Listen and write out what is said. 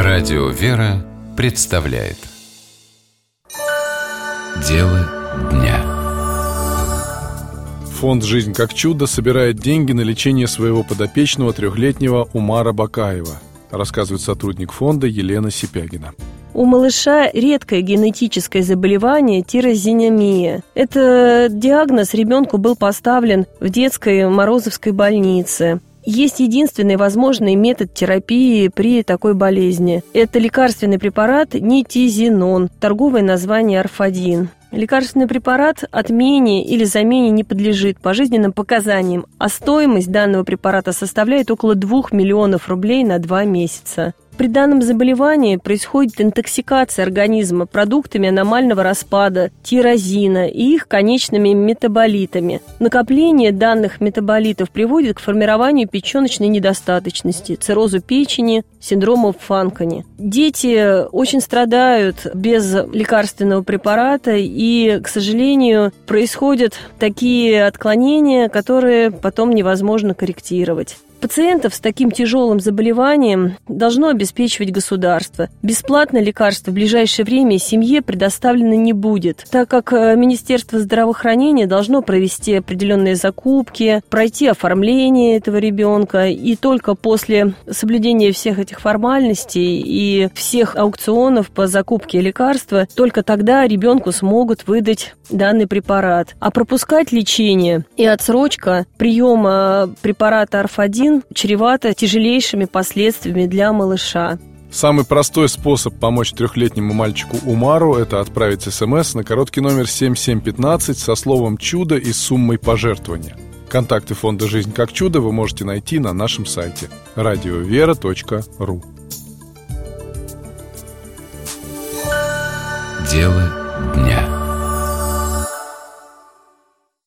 Радио «Вера» представляет Дело дня. Фонд «Жизнь как чудо» собирает деньги на лечение своего подопечного 3-летнего Умара Бакаева, рассказывает сотрудник фонда Елена Сипягина. У малыша редкое генетическое заболевание тирозинемия. Этот диагноз ребенку был поставлен в детской Морозовской больнице. Есть единственный возможный метод терапии при такой болезни. Это лекарственный препарат нитизинон, торговое название Орфадин. Лекарственный препарат отмене или замене не подлежит по жизненным показаниям, а стоимость данного препарата составляет около 2 миллионов рублей на 2 месяца. При данном заболевании происходит интоксикация организма продуктами аномального распада тирозина и их конечными метаболитами. Накопление данных метаболитов приводит к формированию печеночной недостаточности, циррозу печени, синдрому Фанкани. Дети очень страдают без лекарственного препарата, и, к сожалению, происходят такие отклонения, которые потом невозможно корректировать. Пациентов с таким тяжелым заболеванием должно обеспечивать государство. Бесплатное лекарство в ближайшее время семье предоставлено не будет, так как Министерство здравоохранения должно провести определенные закупки, пройти оформление этого ребенка, и только после соблюдения всех этих формальностей и всех аукционов по закупке лекарства, только тогда ребенку смогут выдать данный препарат. А пропускать лечение и отсрочка приема препарата Орфадин чревато тяжелейшими последствиями для малыша. Самый простой способ помочь 3-летнему мальчику Умару – это отправить СМС на короткий номер 7715 со словом «чудо» и суммой пожертвования. Контакты фонда «Жизнь как чудо» вы можете найти на нашем сайте radiovera.ru. Дело дня.